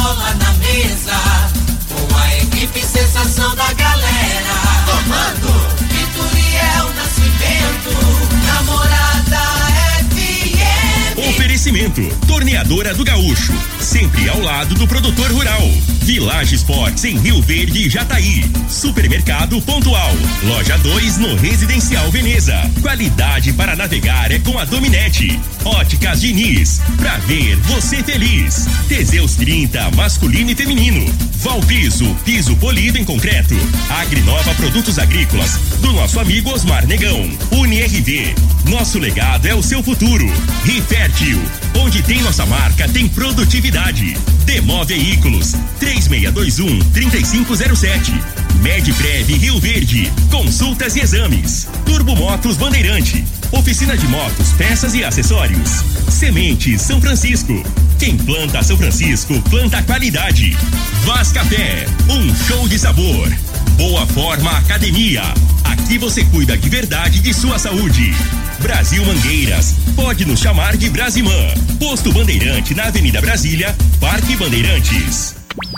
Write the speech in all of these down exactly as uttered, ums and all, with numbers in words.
Bola na Mesa, com a equipe sensação da galera. Comando Vitoriel Nascimento, Namorada F M. Oferecimento, Torneadora do Gaúcho, sempre ao lado do produtor rural. Village Sports em Rio Verde e Jataí. Supermercado Pontual. Loja dois no Residencial Veneza. Qualidade para navegar é com a Dominete. Óticas Diniz. Pra ver você feliz. Teseus trinta, masculino e feminino. Valpiso, piso polido em concreto. Agrinova Produtos Agrícolas, do nosso amigo Osmar Negão. UniRV. Nosso legado é o seu futuro. Rifértil. Onde tem nossa marca, tem produtividade. Demó Veículos. três seis dois um, três cinco zero sete. Medprev Rio Verde. Consultas e exames. Turbo Motos Bandeirante. Oficina de motos, peças e acessórios. Sementes São Francisco. Quem planta São Francisco, planta qualidade. Vaz Café. Um show de sabor. Boa Forma Academia. Aqui você cuida de verdade de sua saúde. Brasil Mangueiras. Pode nos chamar de Brasimã. Posto Bandeirante na Avenida Brasília, Parque Bandeirantes.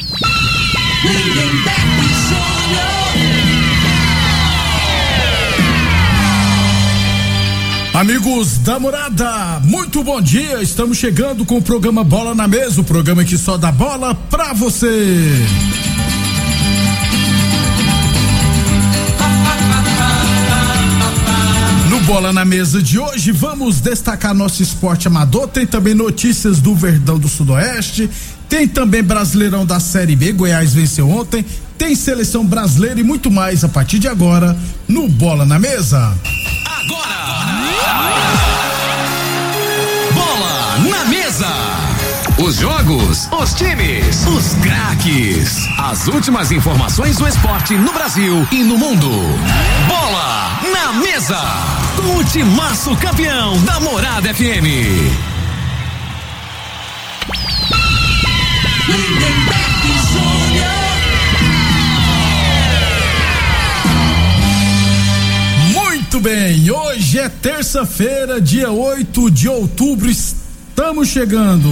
Amigos da Morada, muito bom dia. Estamos chegando com o programa Bola na Mesa, o programa que só dá bola pra você. No Bola na Mesa de hoje, vamos destacar nosso esporte amador. Tem também notícias do Verdão do Sudoeste. Tem também Brasileirão da Série B, Goiás venceu ontem. Tem seleção brasileira e muito mais a partir de agora no Bola na Mesa. Agora! Bola na Mesa! Os jogos, os times, os craques. As últimas informações do esporte no Brasil e no mundo. Bola na Mesa! Com o timaço campeão da Morada F M. Muito bem, hoje é terça-feira, dia oito de outubro, estamos chegando.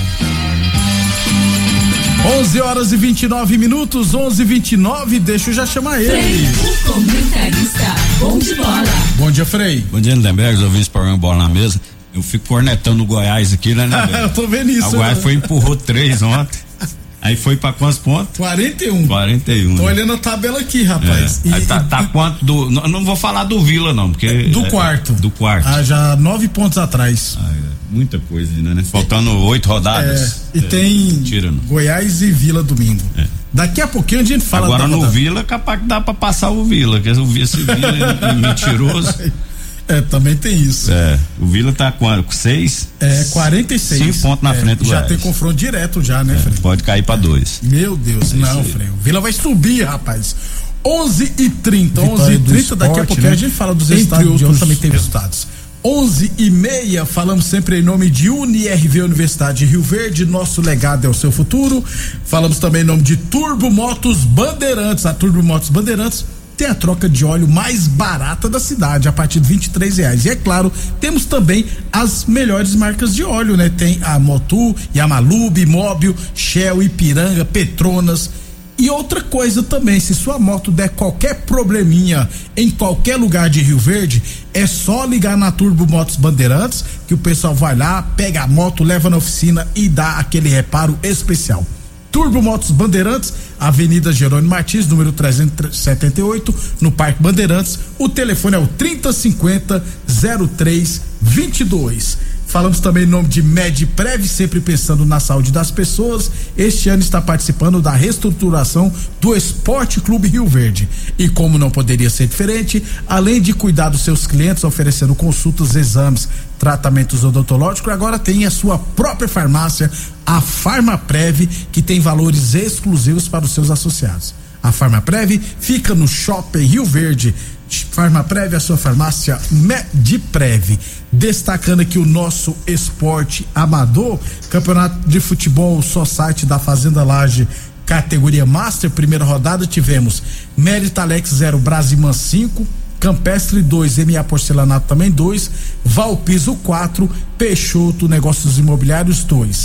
onze horas e vinte e nove minutos, onze e vinte e nove, deixa eu já chamar ele. Frei, o comentarista, bom de bola. Bom dia, Frei. Bom dia, Lindenberg, ouvindo esse programa Bola na Mesa. Eu fico cornetando o Goiás aqui, né, Lindenberg? Eu tô vendo isso. O Goiás né? foi empurrou três ontem. Aí foi pra quantos pontos? quarenta e um. quarenta e um. Tô né? olhando a tabela aqui, rapaz. É. E, aí tá, tá e, quanto do. Não, não vou falar do Vila, não, porque. Do é, quarto. Do quarto. Ah, já nove pontos atrás. Ah, é. Muita coisa ainda, né? Faltando oito rodadas. É, e é, tem tira, Goiás e Vila domingo. É. Daqui a pouquinho a gente fala. Agora no Vila, capaz que dá pra passar o Vila, que esse Vila é mentiroso. É, também tem isso. É, o Vila tá com seis. É, quarenta e seis. Cinco pontos na é, frente do Já Goiás. tem confronto direto já, né, é, Frei? Pode cair pra dois. Meu Deus, é não, Frei. O Vila vai subir, rapaz. onze e trinta, onze e trinta, daqui a pouco né? a gente fala dos resultados de ontem, também tem resultados. onze e meia, falamos sempre em nome de UniRV Universidade de Rio Verde, nosso legado é o seu futuro. Falamos também em nome de Turbo Motos Bandeirantes, a Turbo Motos Bandeirantes tem a troca de óleo mais barata da cidade, a partir de vinte e três reais. E é claro, temos também as melhores marcas de óleo, né? Tem a Motul, Yamalube, Móbil, Shell, Ipiranga, Petronas. E outra coisa também, se sua moto der qualquer probleminha em qualquer lugar de Rio Verde, é só ligar na Turbo Motos Bandeirantes, que o pessoal vai lá, pega a moto, leva na oficina e dá aquele reparo especial. Turbo Motos Bandeirantes, Avenida Jerônimo Martins, número trezentos e setenta e oito, no Parque Bandeirantes. O telefone é o trinta cinquenta, zero três vinte e dois. Falamos também em nome de Medprev, sempre pensando na saúde das pessoas. Este ano está participando da reestruturação do Esporte Clube Rio Verde. E como não poderia ser diferente, além de cuidar dos seus clientes, oferecendo consultas, exames, tratamentos odontológicos, agora tem a sua própria farmácia, a Farmaprev, que tem valores exclusivos para os seus associados. A Farmaprev fica no Shopping Rio Verde. Farmaprev, a sua farmácia Medprev. Destacando aqui o nosso esporte amador, campeonato de futebol Society da Fazenda Laje, categoria Master, primeira rodada tivemos Mérita Alex zero, Brasimã cinco, Campestre dois, M A Porcelanato também dois, Valpiso quatro, Peixoto Negócios Imobiliários dois.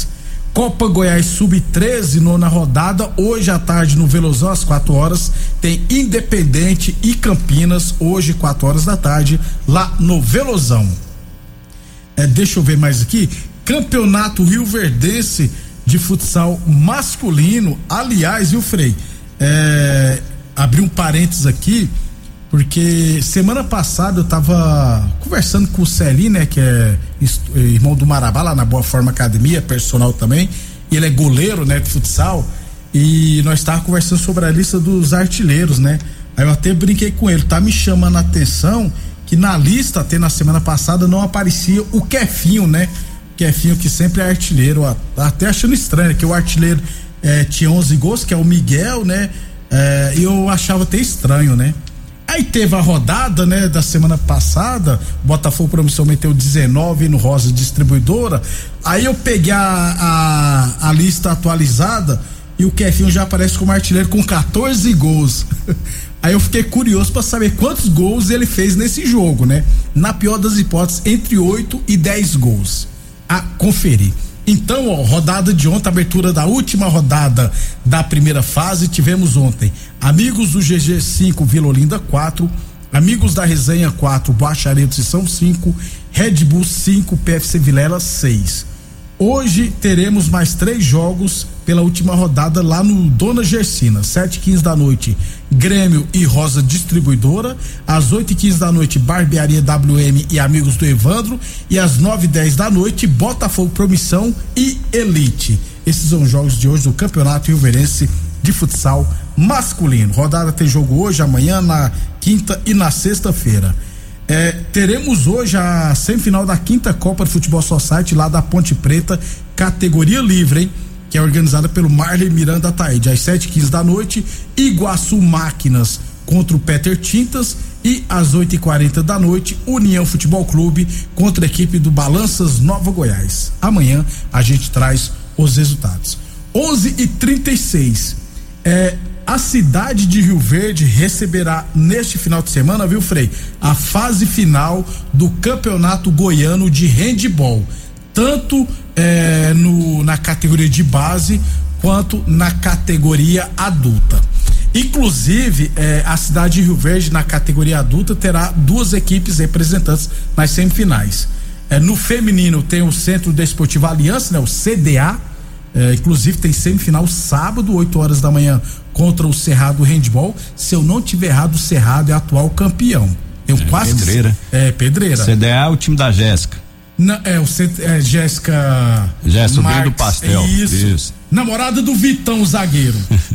Copa Goiás sub treze, nona rodada, hoje à tarde no Velozão, às quatro horas, tem Independente e Campinas, hoje, quatro horas da tarde, lá no Velozão. É, deixa eu ver mais aqui, Campeonato Rioverdense de futsal masculino, aliás, viu, Frei? É, abri um parênteses aqui, porque semana passada eu tava conversando com o Celinho, né, que é irmão do Marabá, lá na Boa Forma Academia, personal também, e ele é goleiro, né, de futsal, e nós tava conversando sobre a lista dos artilheiros, né, aí eu até brinquei com ele, tá me chamando a atenção que na lista, até na semana passada, não aparecia o Kefinho, né, Kefinho que sempre é artilheiro, até achando estranho, que o artilheiro é, tinha onze gols, que é o Miguel, né, é, e eu achava até estranho, né. Aí teve a rodada, né, da semana passada, Botafogo Promissão meteu dezenove no Rosa Distribuidora, aí eu peguei a, a, a lista atualizada e o Kefinho já aparece como artilheiro com quatorze gols. Aí eu fiquei curioso para saber quantos gols ele fez nesse jogo, né? Na pior das hipóteses, entre oito e dez gols. A conferir. Então, ó, rodada de ontem, abertura da última rodada da primeira fase, tivemos ontem Amigos do G G cinco, Vila Olinda quatro, Amigos da Resenha quatro, Bacharedos e São cinco, Red Bull cinco, P F C Vilela seis. Hoje teremos mais três jogos pela última rodada lá no Dona Gersina, sete e quinze da noite, Grêmio e Rosa Distribuidora, às oito e quinze da noite, Barbearia W M e Amigos do Evandro, e às nove e dez da noite, Botafogo Promissão e Elite. Esses são os jogos de hoje do Campeonato Rioverdense de Futsal Masculino. Rodada tem jogo hoje, amanhã, na quinta e na sexta-feira. É, teremos hoje a semifinal da quinta Copa de Futebol Society lá da Ponte Preta, categoria livre, hein? Que é organizada pelo Marley Miranda Ataíde, às sete e quinze da noite, Iguaçu Máquinas contra o Peter Tintas, e às oito e quarenta da noite, União Futebol Clube contra a equipe do Balanças Nova Goiás. Amanhã a gente traz os resultados. onze e trinta e seis. É, a cidade de Rio Verde receberá neste final de semana, viu, Frei, a fase final do Campeonato Goiano de Handebol, tanto é, no, na categoria de base quanto na categoria adulta. Inclusive, é, a cidade de Rio Verde, na categoria adulta, terá duas equipes representantes nas semifinais. É, no feminino tem o Centro Desportivo Aliança, né, o C D A. É, inclusive tem semifinal sábado, oito horas da manhã, contra o Cerrado Handball. Se eu não tiver errado, o Cerrado é atual campeão. Eu é, quase Pedreira. É, Pedreira. C D A é o time da Jéssica. Não, é o é, Jéssica. Jéssica, sobrinho do Pastel. Isso. Isso. Namorada do Vitão, o zagueiro.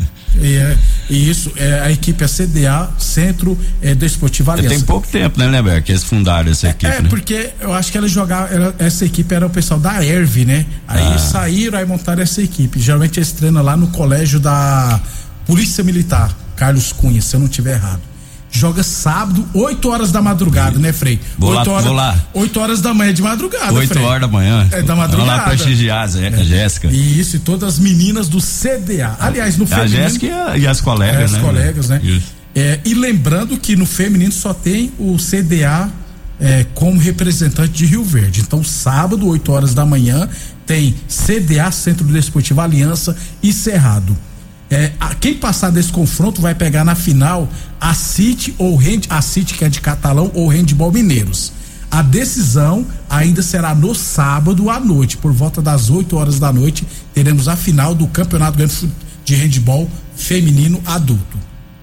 É, isso, é, a equipe é C D A, Centro é, Desportivo Aliança. Tem pouco tempo, né, Leber, que eles fundaram essa equipe. É, é né? Porque eu acho que ela jogava, ela, essa equipe era o pessoal da E R V, né? Aí ah. saíram, aí montaram essa equipe. Geralmente eles treinam lá no colégio da Polícia Militar, Carlos Cunha, se eu não tiver errado. Joga sábado, oito horas da madrugada, né, Frei? Vou lá, horas, vou lá. oito horas da manhã de madrugada, oito horas da manhã. É da madrugada. Vamos lá prestigiar a Jéssica. Isso, e todas as meninas do C D A. Aliás, no é feminino. A Jéssica e, e as colegas, é, as né? As colegas, né? Isso. É, e lembrando que no feminino só tem o C D A é, como representante de Rio Verde. Então, sábado, oito horas da manhã, tem C D A, Centro Desportivo Aliança e Cerrado. É, a, quem passar desse confronto vai pegar na final a City ou Hand, a City, que é de Catalão, ou Handball Mineiros. A decisão ainda será no sábado à noite, por volta das oito horas da noite, teremos a final do Campeonato de Handball Feminino Adulto.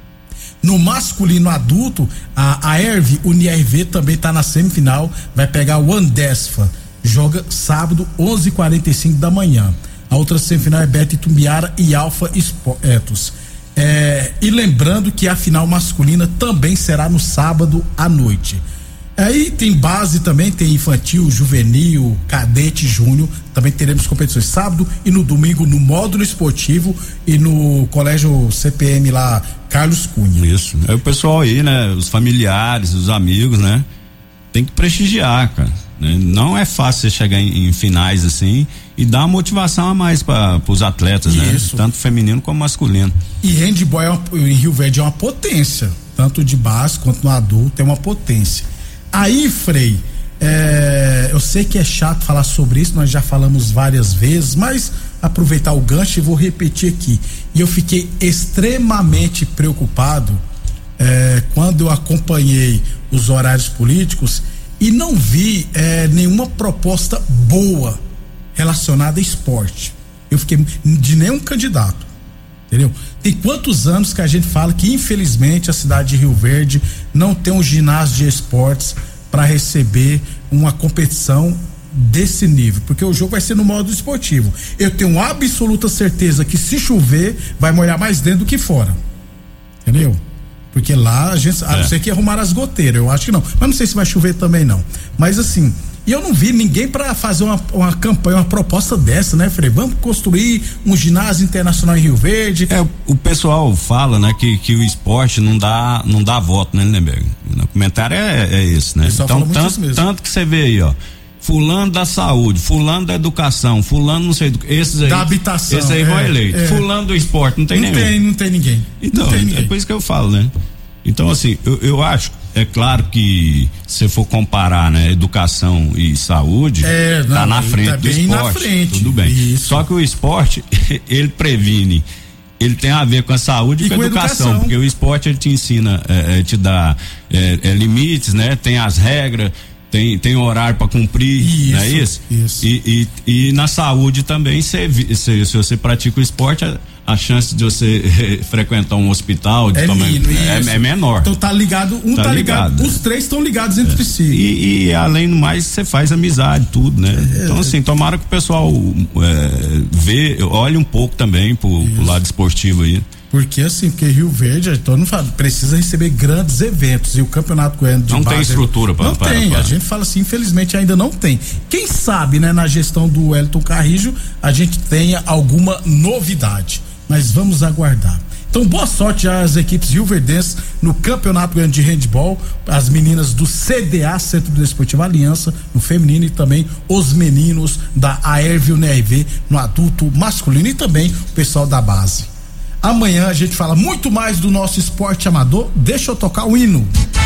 No masculino adulto, a, a E R V, o N R V também está na semifinal, vai pegar o Andesfa, joga sábado, onze e quarenta e cinco da manhã. A outra semifinal é Beto Itumbiara e Alfa Etos. É, e lembrando que a final masculina também será no sábado à noite. Aí tem base também, tem infantil, juvenil, cadete, júnior. Também teremos competições sábado e no domingo no módulo esportivo e no colégio C P M lá, Carlos Cunha. Isso. É o pessoal aí, né? Os familiares, os amigos, né? Tem que prestigiar, cara. Não é fácil você chegar em, em finais assim e dar uma motivação a mais para os atletas, Isso. né? Tanto feminino como masculino. E handball é uma, em Rio Verde é uma potência, tanto de base quanto no adulto é uma potência. Aí, Frei, É, eu sei que é chato falar sobre isso, nós já falamos várias vezes, mas aproveitar o gancho e vou repetir aqui. E eu fiquei extremamente preocupado é, quando eu acompanhei os horários políticos e não vi é, nenhuma proposta boa relacionada a esporte. Eu fiquei de nenhum candidato, entendeu? Tem quantos anos que a gente fala que infelizmente a cidade de Rio Verde não tem um ginásio de esportes para receber uma competição desse nível, porque o jogo vai ser no modo esportivo. Eu tenho absoluta certeza que se chover vai molhar mais dentro do que fora, entendeu? Porque lá a gente, a não ser que arrumar as goteiras, eu acho que não, mas não sei se vai chover também não, mas assim, e eu não vi ninguém para fazer uma, uma campanha, uma proposta dessa, né, Frei? Vamos construir um ginásio internacional em Rio Verde. É, o pessoal fala, né, que, que o esporte não dá, não dá voto, né, Lindenberg? No comentário é, é esse, né? Então, tanto, tanto que você vê aí, ó, fulano da saúde, fulano da educação, fulano não sei do esses aí. Da habitação. Esses aí é, vão eleito. É. Fulano do esporte, não tem não nenhum. Tem, não tem ninguém. Então, tem é ninguém. por isso que eu falo, né? Então, assim, eu, eu acho, é claro que se for comparar, né, educação e saúde, é, não, tá na frente tá do esporte, na frente. Tudo bem. Isso. Só que o esporte, ele previne, ele tem a ver com a saúde e, e com a educação, educação, porque o esporte ele te ensina, é, é, te dá é, é, limites, né? Tem as regras, tem, tem horário para cumprir, isso, não é isso? Isso. E, e, e na saúde também, se, se, se você pratica o esporte, a, a chance de você frequentar um hospital de é, tomar, mínimo, é, é menor. Então tá ligado, um tá, tá ligado, ligado, os três estão ligados entre é. si. E, e além do mais, você faz amizade, tudo, né? É, então assim, tomara que o pessoal é, vê, olhe um pouco também pro, pro lado esportivo aí. Porque assim, porque Rio Verde, todo mundo fala, precisa receber grandes eventos e o Campeonato Goiano de não base, tem estrutura para não pra, tem, pra. A gente fala assim, infelizmente ainda não tem. Quem sabe, né, na gestão do Wellington Carrijo, a gente tenha alguma novidade, mas vamos aguardar. Então, boa sorte às equipes rioverdenses no Campeonato Goiano de Handebol, as meninas do C D A, Centro Desportivo Aliança, no feminino, e também os meninos da Aervio N R V no adulto masculino, e também o pessoal da base. Amanhã a gente fala muito mais do nosso esporte amador. Deixa eu tocar o hino.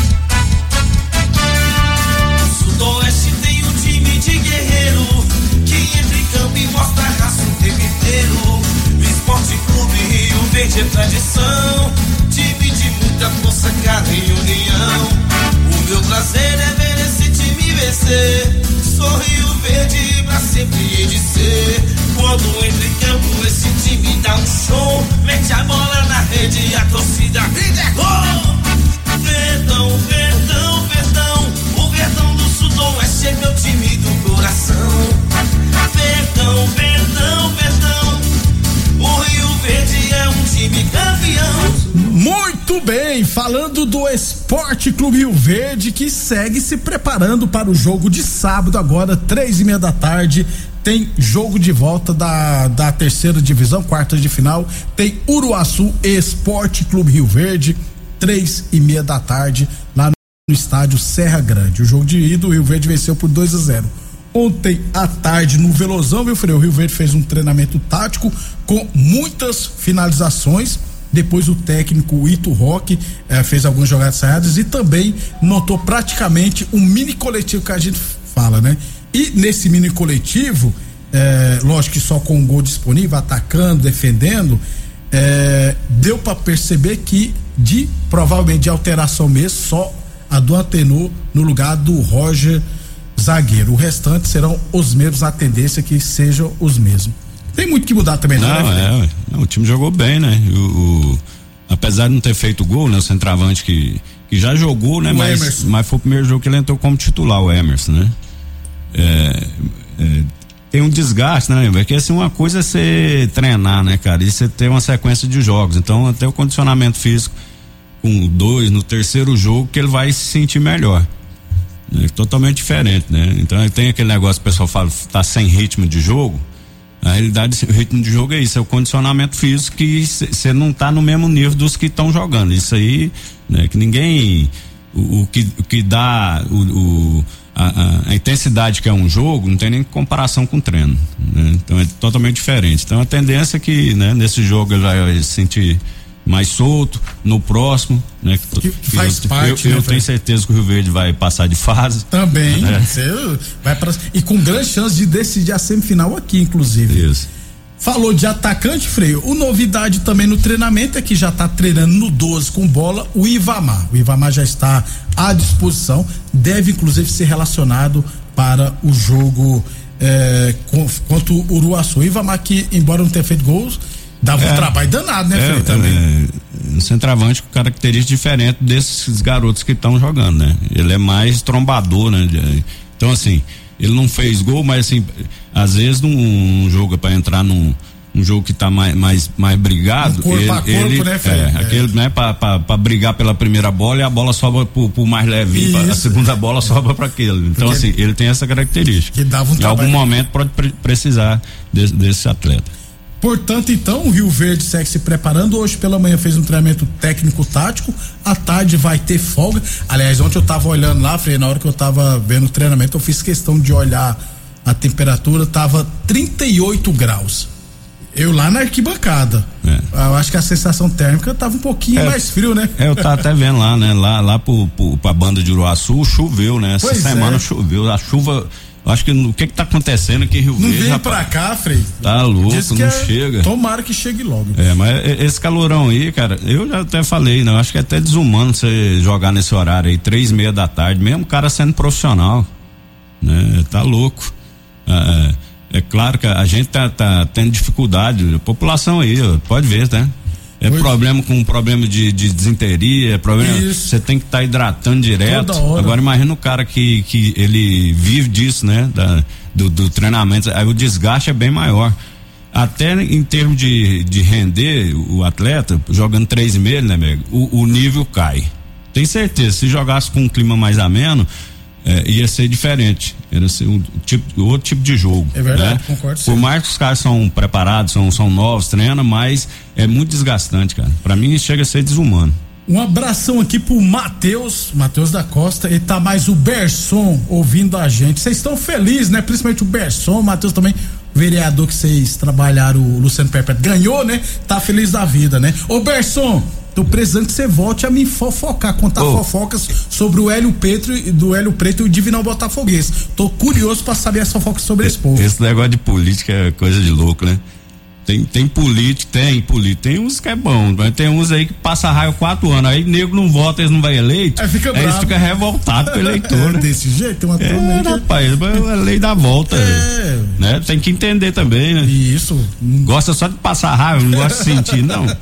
O Sudoeste tem um time de guerreiro que entra em campo e mostra a raça o tempo inteiro. O Esporte Clube Rio Verde é tradição, time de muita força, garra e união. O meu prazer é ver esse time vencer. Sou Rio Verde pra sempre hei de ser. Quando entra em campo esse time dá um show, mete a bola na rede e a torcida grita é gol. Verdão, Verdão, Verdão, o Verdão do Sudoeste é meu time do coração. Verdão, Verdão, Verdão, o Rio Verde é um time campeão. Muito bem, falando do Esporte Clube Rio Verde, que segue se preparando para o jogo de sábado, agora três e meia da tarde. Tem jogo de volta da, da terceira divisão, quarta de final. Tem Uruaçu Esporte Clube Rio Verde, três e meia da tarde, lá no estádio Serra Grande. O jogo de ida, o Rio Verde venceu por dois a zero. Ontem à tarde no Velozão, viu, Frei? O Rio Verde fez um treinamento tático com muitas finalizações. Depois o técnico Ito Roque eh, fez algumas jogadas ensaiadas e também montou praticamente um mini coletivo que a gente fala, né? E nesse mini coletivo, eh, lógico que só com um gol disponível, atacando, defendendo, eh, deu para perceber que de provavelmente de alteração mesmo, só a do Antenor no lugar do Roger zagueiro. O restante serão os mesmos, a tendência é que sejam os mesmos. Tem muito que mudar também, não, não né? É, o time jogou bem, né? O, o, apesar de não ter feito gol, né? O centroavante que, que já jogou, né? Mas, mas foi o primeiro jogo que ele entrou como titular, o Emerson, né? É, é, tem um desgaste, né? Porque assim, uma coisa é você treinar, né, cara? E você ter uma sequência de jogos. Então, até o condicionamento físico com dois, no terceiro jogo, que ele vai se sentir melhor. Né? Totalmente diferente, né? Então, tem aquele negócio que o pessoal fala, tá sem ritmo de jogo. A realidade, o ritmo de jogo é isso, é o condicionamento físico, que você não tá no mesmo nível dos que estão jogando. Isso aí, né, que ninguém, o, o, que, o que dá o, o a, a, a intensidade que é um jogo, não tem nem comparação com o treino, né? Então é totalmente diferente. Então a tendência é que, né, nesse jogo ele vai se sentir mais solto no próximo, né? Que, que faz eu, parte. Eu, né, eu tenho certeza que o Rio Verde vai passar de fase. Também. É. Você vai pra, e com grande chance de decidir a semifinal aqui, inclusive. Isso. Falou de atacante, Freio. O novidade também no treinamento é que já está treinando no doze com bola o Ivamar. O Ivamar já está à disposição, deve inclusive ser relacionado para o jogo é, contra o Uruaçu. O Ivamar, que embora não tenha feito gols, dava é, um trabalho danado, né, Freio? É, também. É, um centroavante com característica diferente desses garotos que estão jogando, né? Ele é mais trombador, né? Então, assim, ele não fez gol, mas assim, às vezes num, num jogo para entrar num um jogo que tá mais mais, mais brigado, um corpo ele, a corpo, ele né, é, é. aquele, né, para brigar pela primeira bola e a bola sobra pro, pro mais levinho, pra, a segunda bola sobra para aquele. Então, porque assim, ele tem essa característica. Que dava um em algum momento pode pre- precisar desse, desse atleta. Portanto, então, o Rio Verde segue se preparando. Hoje pela manhã fez um treinamento técnico-tático. À tarde vai ter folga. Aliás, ontem eu tava olhando lá, Frei, na hora que eu tava vendo o treinamento, eu fiz questão de olhar a temperatura, tava trinta e oito graus. Eu lá na arquibancada. É. Eu acho que a sensação térmica tava um pouquinho é, mais frio, né? É, eu tava até vendo lá, né? Lá, lá pro, pro, pra banda de Uruaçu choveu, né? Essa pois semana é. choveu. A chuva. Acho que o que que tá acontecendo aqui em Rio não Verde? Não vem pra cá, Frei. Tá louco, não é, chega. Tomara que chegue logo. É, mas esse calorão aí, cara, eu já até falei, né? Eu acho que é até desumano você jogar nesse horário aí, três e meia da tarde, mesmo o cara sendo profissional, né? Tá louco. É, é claro que a gente tá, tá tendo dificuldade, a população aí, ó, pode ver, né? É Oi. problema com problema de, de desinteria, é problema. Você tem que estar tá hidratando direto. Agora imagina o cara que, que ele vive disso, né? Da, do, do treinamento. Aí o desgaste é bem maior. Até em termos de, de render o atleta, jogando três e meio, né, amigo? O, o nível cai. Tem certeza, se jogasse com um clima mais ameno, é, ia ser diferente. Era ser um tipo, outro tipo de jogo. É verdade, né? concordo. Por mais que os caras são preparados, são, são novos, treinam, mas é muito desgastante, cara. Pra mim chega a ser desumano. Um abração aqui pro Matheus, Matheus da Costa, e tá mais o Berson ouvindo a gente. Vocês estão felizes, né? Principalmente o Berson, o Matheus também, vereador que vocês trabalharam, o Luciano Perpétuo ganhou, né? Tá feliz da vida, né? Ô Berson, tô precisando que você volte a me fofocar, contar oh. fofocas sobre o Hélio Preto, do Hélio Preto e o Divinão Botafoguense. Tô curioso pra saber as fofocas sobre esse povo. Esse negócio de política é coisa de louco, né? Tem, tem político, tem político, tem uns que é bom, mas tem uns aí que passa raio quatro anos, aí nego não vota, eles não vai eleito, aí fica aí eles ficam revoltados com o eleitor. É, desse jeito, tem uma é, que... rapaz, é a lei da volta, é. né? Tem que entender também, né? Isso. Gosta só de passar raiva, não gosta de sentir, não. É,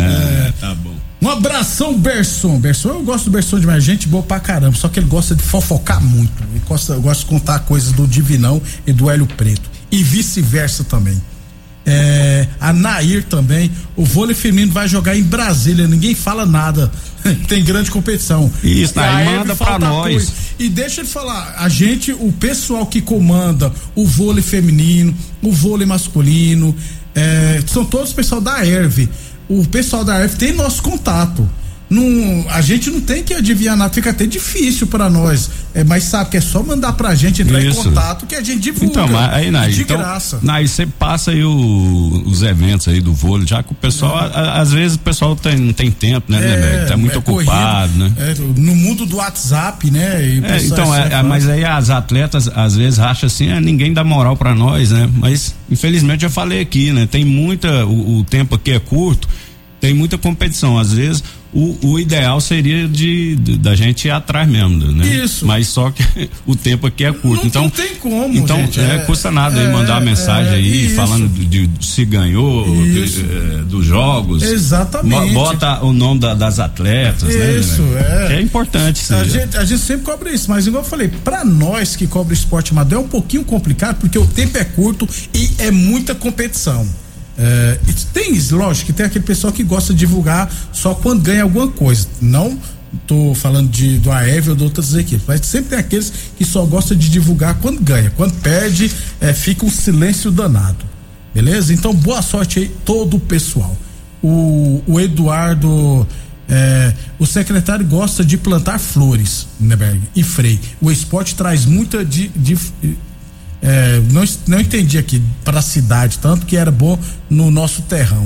é, tá bom. Um abração, Berson. Berson, eu gosto do Berson demais, gente boa pra caramba, só que ele gosta de fofocar muito, ele gosta, gosta de contar coisas do Divinão e do Hélio Preto, e vice-versa também. É, a Nair também, o vôlei feminino vai jogar em Brasília, ninguém fala nada, tem grande competição. Isso, Nair manda pra nós. Coisa. E deixa ele falar, a gente, o pessoal que comanda o vôlei feminino, o vôlei masculino, é, são todos o pessoal da E R V. O pessoal da E R V tem nosso contato. Não, a gente não tem que adivinhar nada, fica até difícil pra nós, é, mas sabe que é só mandar pra gente entrar Isso. em contato que a gente divulga. Então, mas aí, Nair, de então, graça. Nair, você passa aí o, os eventos aí do vôlei, já que o pessoal, é. a, às vezes o pessoal tem, não tem tempo, né, é, né, tá muito é ocupado, corrido, né? É, no mundo do WhatsApp, né? E é, então, é, é, mas aí as atletas às vezes acham assim, é, ninguém dá moral pra nós, né? Mas infelizmente eu falei aqui, né? Tem muita, o, o tempo aqui é curto, tem muita competição, às vezes o, o ideal seria de, de da gente ir atrás mesmo, né? Isso. Mas só que o tempo aqui é curto, não, então não tem como, então gente, é, é, custa nada é, aí mandar uma mensagem é, aí isso. falando de, de se ganhou de, é, dos jogos, exatamente, bota o nome da, das atletas, isso, né? É, é importante a gente, a gente sempre cobra isso, mas igual eu falei, pra nós que cobra esporte amador é um pouquinho complicado porque o tempo é curto e é muita competição. É, tem, lógico que tem aquele pessoal que gosta de divulgar só quando ganha alguma coisa. Não tô falando de, do A E R V ou de outras equipes, mas sempre tem aqueles que só gostam de divulgar quando ganha. Quando perde, é, fica um silêncio danado. Beleza? Então, boa sorte aí, todo o pessoal. O, o Eduardo, é, o secretário gosta de plantar flores, Neberg e Frei. O esporte traz muita de, de É, não, não entendi aqui para a cidade, tanto que era bom no nosso terrão.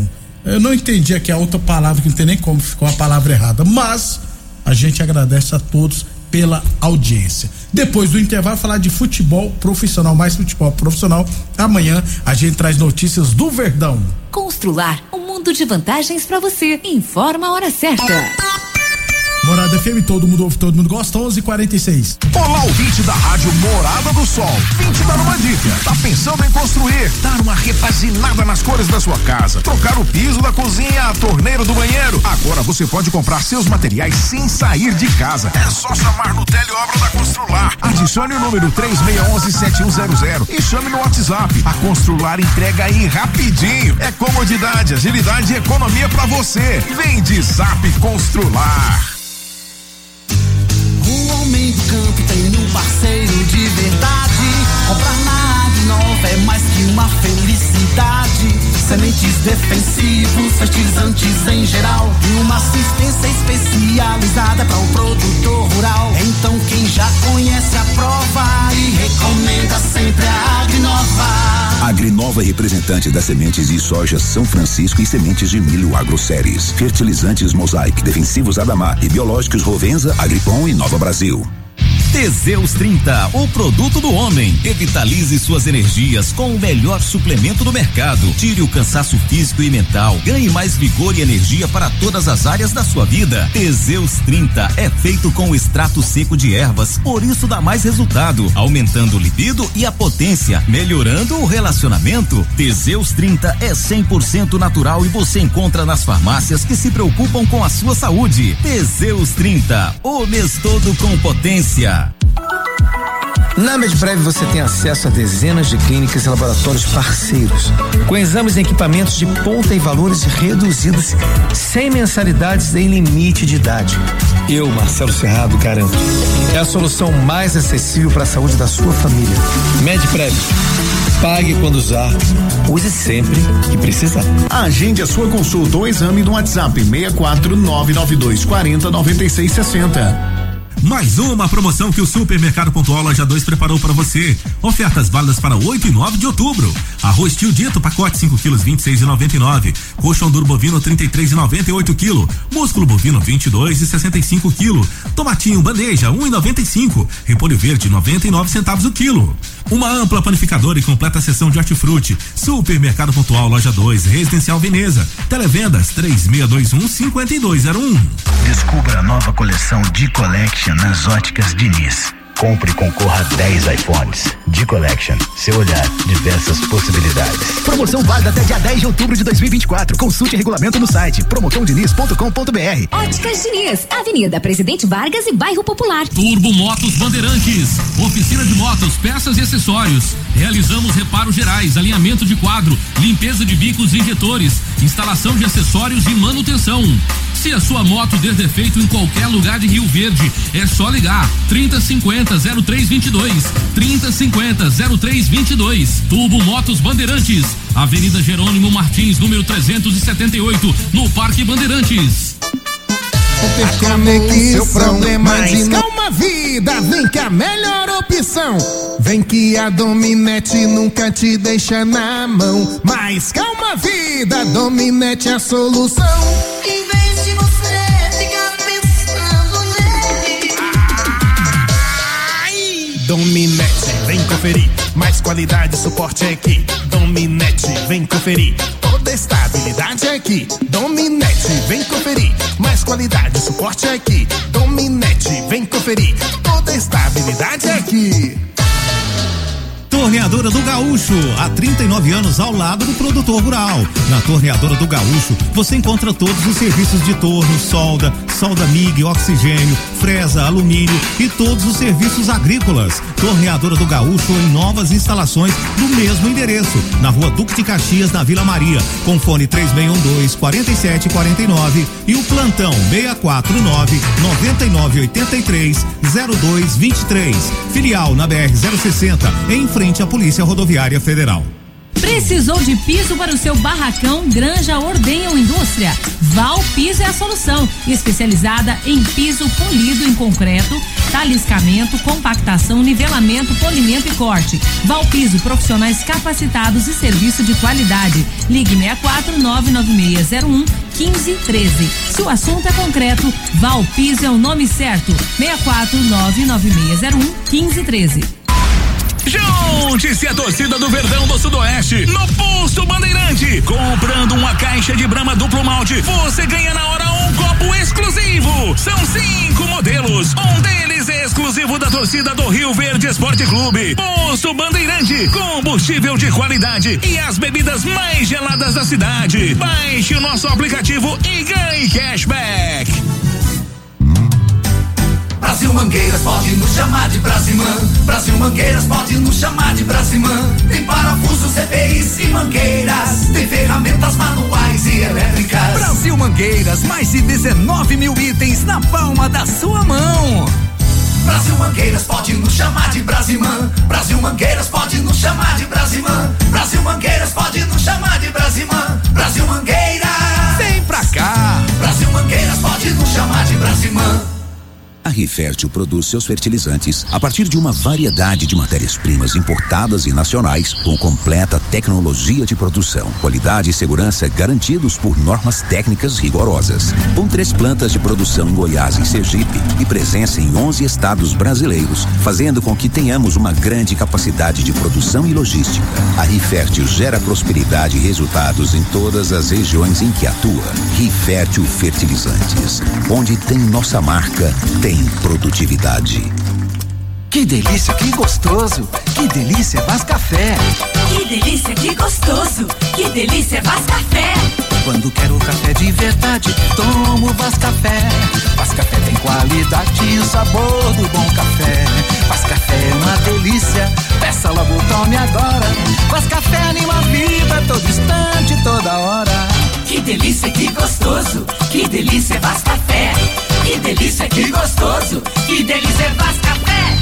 Eu não entendi aqui a outra palavra, que não tem nem como, ficou a palavra errada, mas a gente agradece a todos pela audiência. Depois do intervalo, falar de futebol profissional, mais futebol profissional. Amanhã a gente traz notícias do Verdão. Constrular um mundo de vantagens para você. Informa a hora certa. Morada F M, todo mundo ouve, todo mundo gosta, onze e quarenta e seis. Olá, ouvinte da Rádio Morada do Sol. Vim te dar uma dica. Tá pensando em construir, dar uma repaginada nas cores da sua casa, trocar o piso da cozinha, a torneira do banheiro? Agora você pode comprar seus materiais sem sair de casa. É só chamar no Teleobra da Constrular. Adicione o número três seis um um sete um zero zero e chame no WhatsApp. A Constrular entrega aí rapidinho. É comodidade, agilidade e economia pra você. Vem de Zap Constrular. O homem do campo tem um parceiro de verdade. Comprar na Agrinova é mais que uma felicidade. Sementes defensivos, fertilizantes em geral e uma assistência especializada para o produtor rural. Então quem já conhece a prova e recomenda sempre a Agrinova. Agrinova é representante das sementes de soja São Francisco e sementes de milho Agroceres. Fertilizantes Mosaic, defensivos Adamar e biológicos Rovenza, Agripom e Nova Brasil. Teseus trinta, o produto do homem. Revitalize suas energias com o melhor suplemento do mercado. Tire o cansaço físico e mental. Ganhe mais vigor e energia para todas as áreas da sua vida. Teseus trinta é feito com extrato seco de ervas, por isso dá mais resultado, aumentando o libido e a potência, melhorando o relacionamento. Teseus trinta é cem por cento natural e você encontra nas farmácias que se preocupam com a sua saúde. Teseus trinta, o mês todo com potência. Na Medprev você tem acesso a dezenas de clínicas e laboratórios parceiros, com exames e equipamentos de ponta e valores reduzidos, sem mensalidades nem limite de idade. Eu, Marcelo Cerrado, garanto. É a solução mais acessível para a saúde da sua família. Medprev. Pague quando usar, use sempre que precisar. Agende a sua consulta ou exame no WhatsApp seis quatro nove nove dois quatro zero nove seis seis zero. Mais uma promoção que o Supermercado Pontual Loja dois preparou para você. Ofertas válidas para oito e nove de outubro. Arroz Tio Dito, pacote cinco quilos, vinte e seis e noventa e nove. Colchão duro bovino, trinta e três e noventa e oito quilo. Músculo bovino, vinte e dois e sessenta e cinco quilo. Tomatinho bandeja, um e noventa e cinco. Repolho verde, noventa e nove centavos o quilo. Uma ampla panificadora e completa seção de hortifruti. Supermercado Pontual Loja dois, Residencial Veneza. Televendas três seis dois um, cinco dois zero um. Descubra a nova coleção D-Collection nas óticas Diniz. Compre e concorra a dez iPhones. D-Collection, seu olhar, diversas possibilidades. Promoção válida até dia dez de outubro de dois mil e vinte e quatro. Consulte regulamento no site promotão diniz ponto com ponto br. Óticas Diniz, Avenida Presidente Vargas e Bairro Popular. Turbo Motos Bandeirantes, oficina de motos, peças e acessórios. Realizamos reparos gerais, alinhamento de quadro, limpeza de bicos e injetores, instalação de acessórios e manutenção. Se a sua moto der defeito em qualquer lugar de Rio Verde, é só ligar trinta cinquenta zero três vinte e dois, trinta cinquenta zero três vinte e dois. Turbo Motos Bandeirantes, Avenida Jerônimo Martins, número trezentos e setenta e oito, no Parque Bandeirantes. A conexão, seu problema de calma vida, vem que a melhor opção. Vem que a Dominete nunca te deixa na mão. Mas calma vida, Dominete é a solução. Em vez de você ficar pensando nele. Ai, Dominete, vem conferir. Mais qualidade e suporte aqui. Dominete, vem conferir. Toda estabilidade aqui. Dominete, vem conferir. Mais qualidade e suporte aqui. Dominete, vem conferir. Toda estabilidade aqui. Torneadora do Gaúcho, há trinta e nove anos ao lado do produtor rural. Na Torneadora do Gaúcho, você encontra todos os serviços de torno, solda, solda M I G, oxigênio, fresa, alumínio e todos os serviços agrícolas. Torneadora do Gaúcho em novas instalações do mesmo endereço, na Rua Duque de Caxias, na Vila Maria, com fone três seis um dois, quatro sete quatro nove e o plantão seis quatro nove, nove nove oito três, zero dois dois três. Filial na B R zero sessenta, em frente à Polícia Rodoviária Federal. Precisou de piso para o seu barracão, granja, ordenha ou indústria? Val Piso é a solução, especializada em piso polido em concreto, taliscamento, compactação, nivelamento, polimento e corte. Valpiso, profissionais capacitados e serviço de qualidade. Ligue seis quatro nove nove seis zero um um cinco um três. Se o assunto é concreto, Valpiso é o nome certo. seis quatro nove nove seis zero um um cinco um três. Junte-se a torcida do Verdão do Sudoeste no Posto Bandeirante. Comprando uma caixa de Brahma duplo malte, você ganha na hora um copo exclusivo. São cinco modelos, um deles é exclusivo da torcida do Rio Verde Esporte Clube. Posto Bandeirante, combustível de qualidade e as bebidas mais geladas da cidade. Baixe o nosso aplicativo e ganhe cashback. Brasil Mangueiras pode nos chamar de Brasimã. Brasil Mangueiras pode nos chamar de Brasimã. Tem parafusos, C P Is e mangueiras. Tem ferramentas manuais e elétricas. Brasil Mangueiras, mais de dezenove mil itens na palma da sua mão. Brasil Mangueiras pode nos chamar de Brasimã. Brasil Mangueiras pode nos chamar de Brasimã. Brasil Mangueiras pode nos chamar de Brasimã. Brasil Mangueiras, vem pra cá. Brasil Mangueiras pode nos chamar de Brasimã. A Rifértil produz seus fertilizantes a partir de uma variedade de matérias-primas importadas e nacionais com completa tecnologia de produção, qualidade e segurança garantidos por normas técnicas rigorosas. Com três plantas de produção em Goiás e Sergipe e presença em onze estados brasileiros, fazendo com que tenhamos uma grande capacidade de produção e logística. A Rifértil gera prosperidade e resultados em todas as regiões em que atua. Rifértil Fertilizantes, onde tem nossa marca, tem produtividade. Que delícia, que gostoso. Que delícia, Vaz Café. Que delícia, que gostoso. Que delícia, Vaz Café. Quando quero café de verdade, tomo Vaz Café. Vaz Café tem qualidade e o sabor do bom café. Vaz Café é uma delícia, peça logo, tome agora. Vaz Café anima a vida, todo instante, toda hora. Que delícia, que gostoso. Que delícia, Vaz Café. Que delícia, que gostoso. Que delícia, Vaz Café.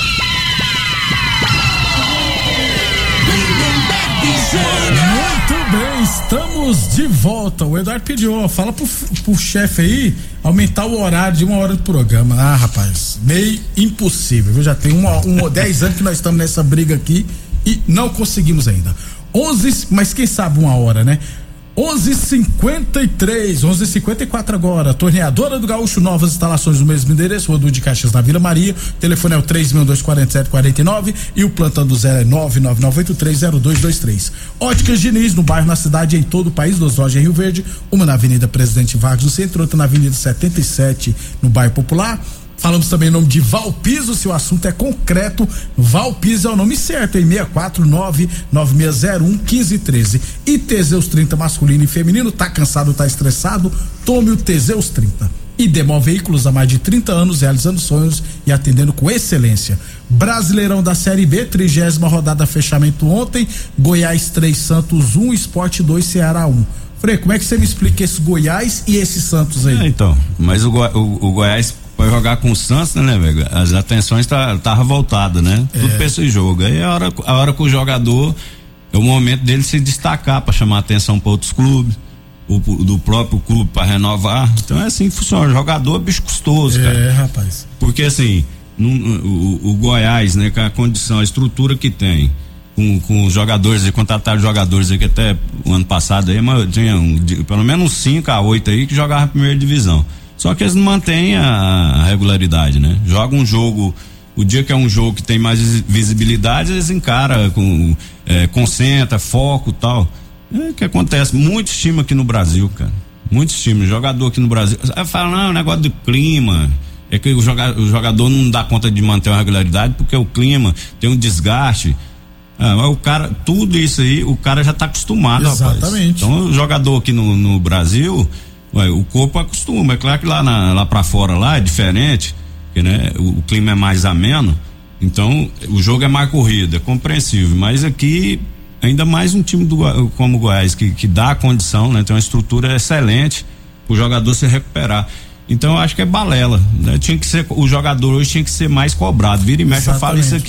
Muito bem, estamos de volta. O Eduardo pediu, ó, fala pro, pro chefe aí aumentar o horário de uma hora do programa. Ah, rapaz, meio impossível, viu? Já tem uma, um, dez anos que nós estamos nessa briga aqui e não conseguimos ainda. onze, mas quem sabe uma hora, né? onze e cinquenta e três, onze e cinquenta e quatro agora. Torneadora do Gaúcho, novas instalações no mesmo endereço, Rodul de Caixas na Vila Maria. O telefone é o três seis dois quatro sete quatro nove e o plantão do zero é nove nove nove oito três zero dois dois três. Óticas Diniz, no bairro, na cidade e em todo o país, duas lojas em Rio Verde, uma na Avenida Presidente Vargas no centro, outra na Avenida setenta e sete no bairro Popular. Falamos também em nome de Valpiso, se o assunto é concreto, Valpiso é o nome certo, em seis quatro nove nove seis zero um um cinco um três. E Teseus trinta masculino e feminino, tá cansado, tá estressado? Tome o Teseus trinta. E Demol Veículos há mais de trinta anos, realizando sonhos e atendendo com excelência. Brasileirão da Série B, trigésima rodada, fechamento ontem, Goiás três, Santos um, Sport dois, Ceará um. Frei, como é que você me explica esse Goiás e esse Santos aí? É, então, mas o, Go, o, o Goiás vai jogar com o Santos, né, velho? As atenções tá, tava voltada, né? É. Tudo pra esse jogo. Aí a hora, a hora que o jogador, é o momento dele se destacar pra chamar atenção pra outros clubes, o, do próprio clube pra renovar. Então é assim que funciona. O jogador é bicho custoso, cara. É, rapaz. Porque assim, no, o, o Goiás, né, com a condição, a estrutura que tem, com, com os jogadores, e contrataram jogadores aí que até o ano passado aí, mas tinha um, de, pelo menos uns cinco a oito aí que jogavam a primeira divisão. Só que eles não mantêm a regularidade, né? Joga um jogo, o dia que é um jogo que tem mais visibilidade, eles encaram, com, é, concentra, foco e tal. É o que acontece, muitos times aqui no Brasil, cara. Muitos times, jogador aqui no Brasil. Aí fala, não, negócio do clima. É que o jogador, o jogador não dá conta de manter uma regularidade porque o clima tem um desgaste. Ah, mas o cara, tudo isso aí, o cara já tá acostumado, Exatamente. Rapaz. Então, o jogador aqui no, no Brasil, ué, o corpo acostuma. É claro que lá, na, lá pra fora lá é diferente, porque, né, o, o clima é mais ameno, então o jogo é mais corrido, é compreensível, mas aqui ainda mais um time do, como o Goiás, que, que dá a condição, né, tem uma estrutura excelente pro jogador se recuperar. Então eu acho que é balela, né? Tinha que ser, o jogador hoje tinha que ser mais cobrado, vira e mexe, eu falo isso aqui.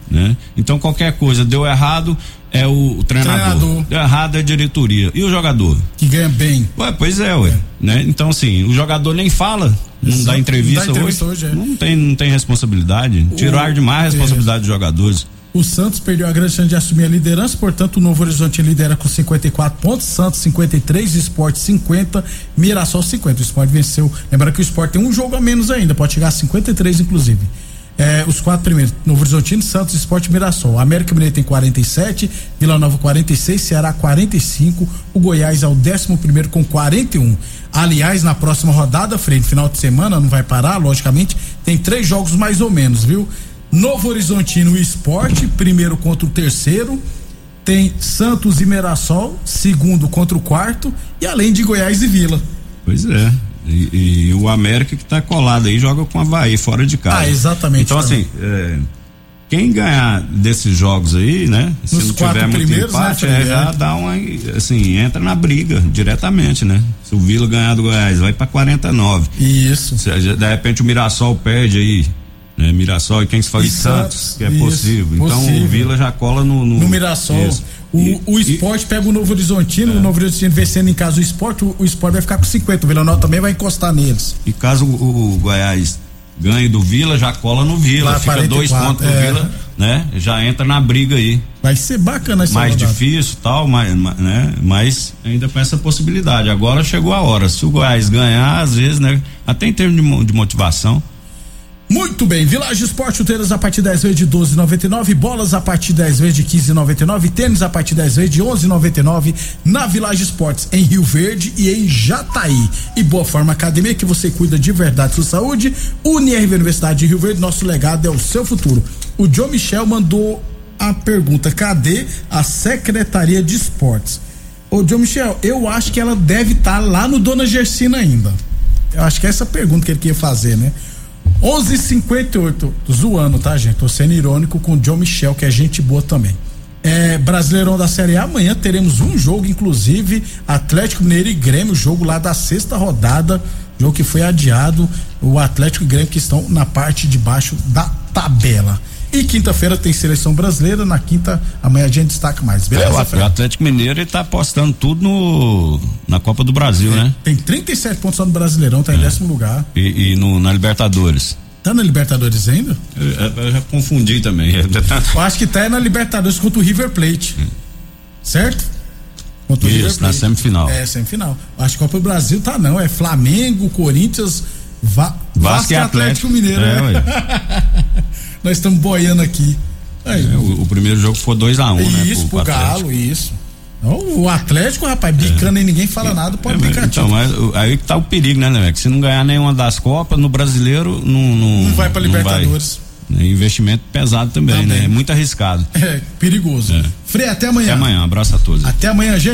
né? Então qualquer coisa deu errado é o, o treinador. treinador, deu errado é a diretoria e o jogador que ganha bem. Ué, pois é, ué, é. né? Então assim, o jogador nem fala, não Exato. dá entrevista, não dá entrevista hoje, hoje é. não tem não tem responsabilidade, o, tiraram demais a responsabilidade é. dos jogadores. O Santos perdeu a grande chance de assumir a liderança, portanto o Novo Horizonte lidera com cinquenta e quatro pontos, Santos cinquenta e três, Sport cinquenta, Mirassol cinquenta. O Sport venceu, lembrando que o Sport tem um jogo a menos ainda, pode chegar a cinquenta e três inclusive. É, os quatro primeiros, Novo Horizontino, Santos, Sport e Mirassol. América Mineiro tem quarenta e sete, Vila Nova quarenta e seis, Ceará quarenta e cinco, o Goiás é o décimo primeiro com quarenta e um. Aliás, na próxima rodada, Frei, final de semana, não vai parar, logicamente, tem três jogos mais ou menos, viu? Novo Horizontino e Sport, primeiro contra o terceiro, tem Santos e Mirassol, segundo contra o quarto, e além de Goiás e Vila. Pois é. E, e o América que tá colado aí joga com o Avaí fora de casa. Ah, exatamente. Então, também. assim, é, quem ganhar desses jogos aí, né? Se Nos não tiver muito empate, né, é, já dá uma, assim, entra na briga diretamente, né? Se o Vila ganhar do Goiás, vai pra quarenta e nove. Isso. Se, de repente o Mirassol perde aí, né? Mirassol e quem se fala de Santos, que é isso, possível. Então possível. O Vila já cola no... No, no Mirassol. Isso. O, e, o Sport e, pega o Novo Horizontino, é. o Novo Horizontino vencendo em casa o Sport, o, o Sport vai ficar com cinquenta, o Vila Nova também vai encostar neles. E caso o, o Goiás ganhe do Vila, já cola no Vila, lá, fica quarenta e quatro, dois pontos é. do Vila, né? Já entra na briga aí. Vai ser bacana essa Mais rodada. difícil tal, mas, né? Mas ainda com essa possibilidade. Agora chegou a hora, se o Goiás ganhar, às vezes, né? Até em termos de, de motivação. Muito bem, Village Esporte, chuteiras a partir dez vezes de doze e noventa e nove, bolas a partir dez vezes de quinze e noventa e nove, tênis a partir dez vezes de onze e noventa e nove na Village Esportes, em Rio Verde e em Jataí. E Boa Forma Academia, que você cuida de verdade sua saúde. Unirv Universidade de Rio Verde, nosso legado é o seu futuro. O Joe Michel mandou a pergunta: cadê a Secretaria de Esportes? Ô Joe Michel, eu acho que ela deve estar tá lá no Dona Gersina ainda. Eu acho que é essa pergunta que ele queria fazer, né? onze e cinquenta e oito, zoando, tá, gente? Tô sendo irônico com o John Michel, que é gente boa também. É, Brasileirão da Série A, amanhã teremos um jogo, inclusive, Atlético Mineiro e Grêmio, jogo lá da sexta rodada, jogo que foi adiado, o Atlético e Grêmio que estão na parte de baixo da tabela. E quinta-feira tem seleção brasileira, na quinta, amanhã a gente destaca mais, beleza? É, o Atlético Mineiro, ele tá apostando tudo no, na Copa do Brasil, é, né? Tem trinta e sete pontos só no Brasileirão, tá é. em décimo lugar. E, e no, na Libertadores. Tá na Libertadores ainda? Eu, eu já confundi também. Eu acho que tá na Libertadores contra o River Plate. É. Certo? Contra o Isso, River Plate. Na semifinal. É, semifinal. Acho que a Copa do Brasil tá não, é Flamengo, Corinthians, Va- Vasco e Atlético, Atlético Mineiro. É, né? Nós estamos boiando aqui. É, o, o primeiro jogo foi dois a um, um, né? Isso, pro, pro Galo, isso. O Atlético, rapaz, bicando é. e ninguém fala nada, pode é, bicar. Então, mas aí que tá o perigo, né, né? Que se não ganhar nenhuma das Copas, no brasileiro, não. Não, não vai pra Libertadores. Vai. Investimento pesado também, também, né? É muito arriscado. É, perigoso. É. Frei, até amanhã. Até amanhã, abraço a todos. Até amanhã, gente.